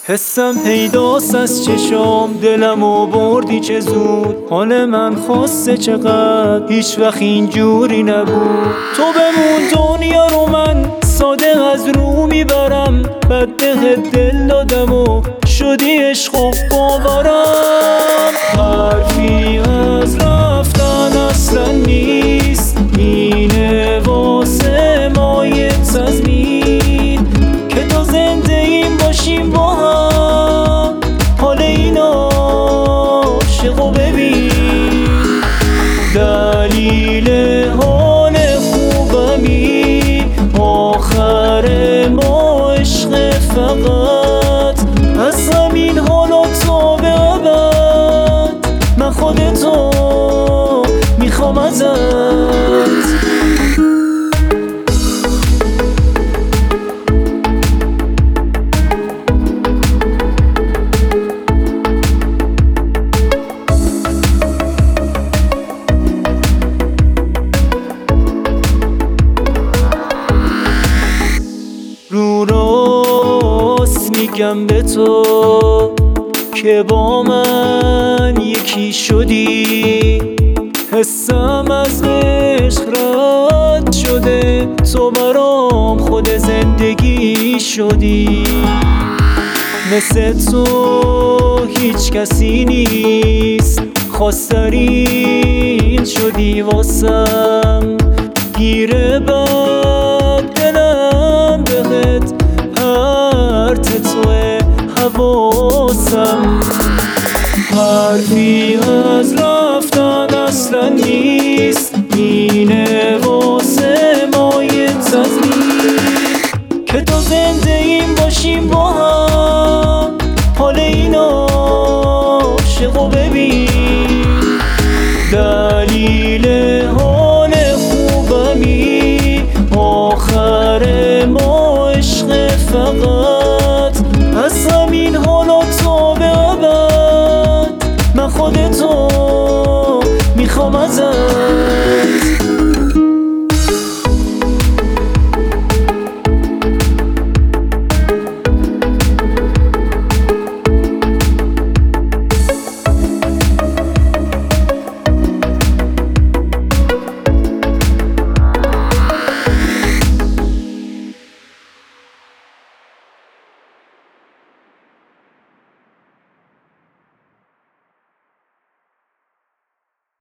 حسم پیداست از چشام، دلمو بردی چه زود. حال من خواسته چقدر، هیچ وقت اینجوری نبود. تو بمون دنیا رو من صادق از رو میبرم، بدبخت دل دادم و شدی عشق و باورم. حرفی از رفتن اصلا نیست، اینه واسه ما یه تضمین که تا زنده این باشیم با هم. حال این عاشقو ببین، دلیل حال خوبمی آخر ما عشق فقط. از همین حالا تا به ابد من خودتو میخوام ازت. رو راست میگم به تو که با من یکی شدی. حسم از عشق رد شده، تو برام خود زندگی شدی. مثل تو هیچ کسی نیست، خواسترین شدی واسم. گیره بب دلم بهت پرت توه حواسم. حرفی از رفتن اصلا نیست، اینه واسه ما یه تضمین که تا زنده این باشیم با هم. حال این عاشقو ببین، دلیل حال خوبمی آخر ما عشق فقط. از همین حالا تا به ابد من خودتو میخوام ازت.